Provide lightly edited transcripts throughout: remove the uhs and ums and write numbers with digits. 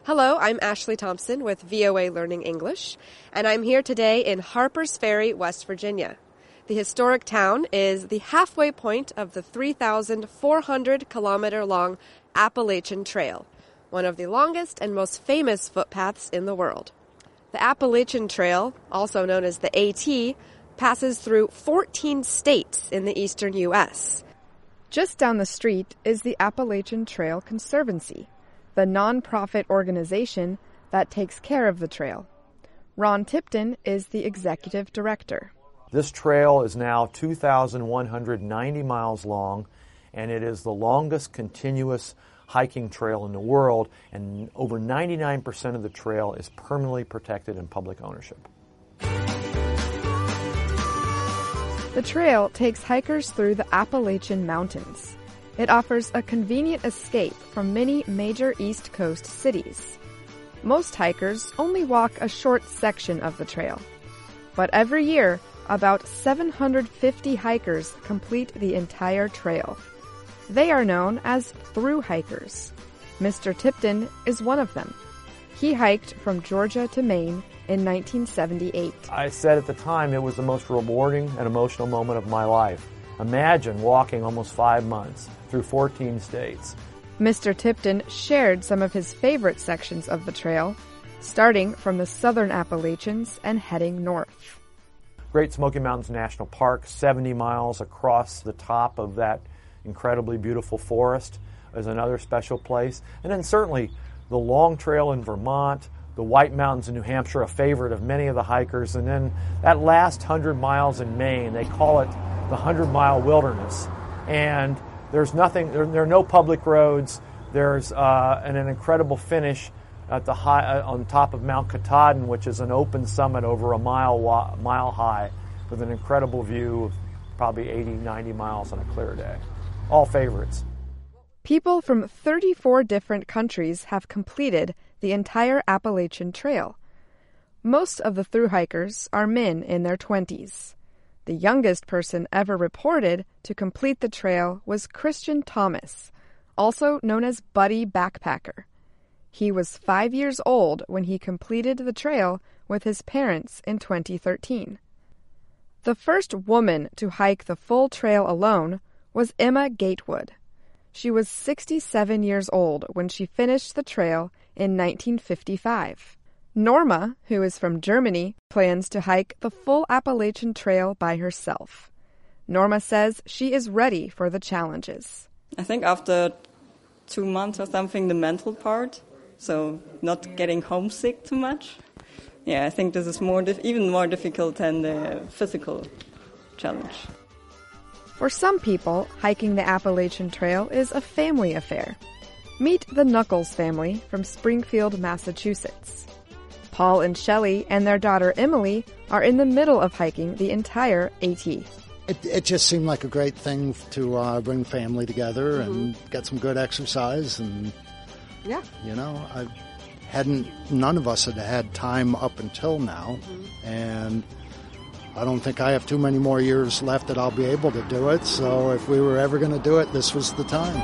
Hello, I'm Ashley Thompson with VOA Learning English, and I'm here today in Harpers Ferry, West Virginia. The historic town is the halfway point of the 3,400-kilometer-long Appalachian Trail, one of the longest and most famous footpaths in the world. The Appalachian Trail, also known as the AT, passes through 14 states in the eastern U.S. Just down the street is the Appalachian Trail Conservancy, the non-profit organization that takes care of the trail. Ron Tipton is the executive director. This trail is now 2,190 miles long, and it is the longest continuous hiking trail in the world, and over 99% of the trail is permanently protected in public ownership. The trail takes hikers through the Appalachian Mountains. It offers a convenient escape from many major East Coast cities. Most hikers only walk a short section of the trail, but every year, about 750 hikers complete the entire trail. They are known as through hikers. Mr. Tipton is one of them. He hiked from Georgia to Maine in 1978. I said at the time it was the most rewarding and emotional moment of my life. Imagine walking almost 5 months through 14 states. Mr. Tipton shared some of his favorite sections of the trail, starting from the southern Appalachians and heading north. Great Smoky Mountains National Park, 70 miles across the top of that incredibly beautiful forest, is another special place. And then certainly the Long Trail in Vermont, the White Mountains in New Hampshire, a favorite of many of the hikers. And then that last 100 miles in Maine, they call it the 100-mile wilderness. And there's nothing, there are no public roads. There's an incredible finish at the on top of Mount Katahdin, which is an open summit over a mile high with an incredible view of probably 80, 90 miles on a clear day. All favorites. People from 34 different countries have completed the entire Appalachian Trail. Most of the through hikers are men in their 20s. The youngest person ever reported to complete the trail was Christian Thomas, also known as Buddy Backpacker. He was 5 years old when he completed the trail with his parents in 2013. The first woman to hike the full trail alone was Emma Gatewood. She was 67 years old when she finished the trail in 1955. Norma, who is from Germany, plans to hike the full Appalachian Trail by herself. Norma says she is ready for the challenges. I think after 2 months or something, the mental part, so not getting homesick too much. Yeah, I think this is even more difficult than the physical challenge. For some people, hiking the Appalachian Trail is a family affair. Meet the Knuckles family from Springfield, Massachusetts. Paul and Shelley and their daughter Emily are in the middle of hiking the entire AT. It just seemed like a great thing to bring family together and get some good exercise. And, Yeah. you know, none of us had time up until now. And I don't think I have too many more years left that I'll be able to do it. So if we were ever going to do it, this was the time.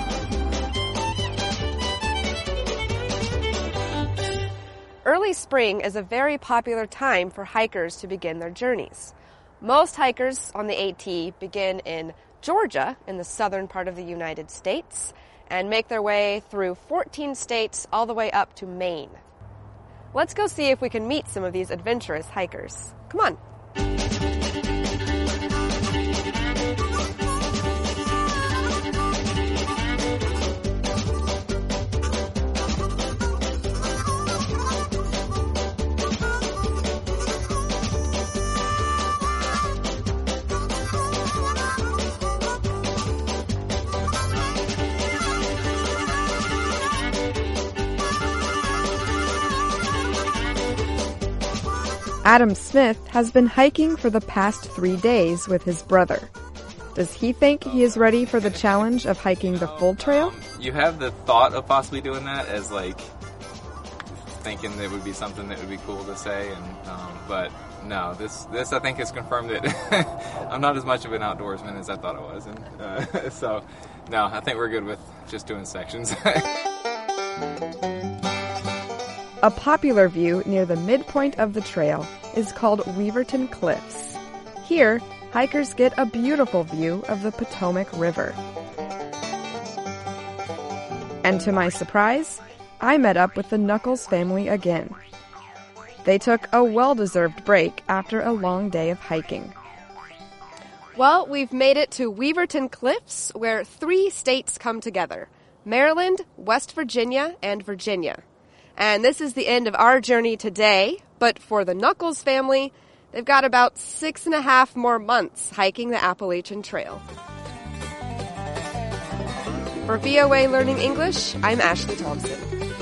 Early spring is a very popular time for hikers to begin their journeys. Most hikers on the AT begin in Georgia, in the southern part of the United States, and make their way through 14 states all the way up to Maine. Let's go see if we can meet some of these adventurous hikers. Come on. Adam Smith has been hiking for the past 3 days with his brother. Does he think he is ready for the challenge of hiking the full trail? You have the thought of possibly doing that as like thinking that it would be something that would be cool to say, and but no, this I think has confirmed that I'm not as much of an outdoorsman as I thought I was, and so no, I think we're good with just doing sections. A popular view near the midpoint of the trail is called Weaverton Cliffs. Here, hikers get a beautiful view of the Potomac River. And to my surprise, I met up with the Knuckles family again. They took a well-deserved break after a long day of hiking. Well, we've made it to Weaverton Cliffs, where 3 states come together: Maryland, West Virginia, and Virginia. And this is the end of our journey today, but for the Knuckles family, they've got about 6.5 more months hiking the Appalachian Trail. For VOA Learning English, I'm Ashley Thompson.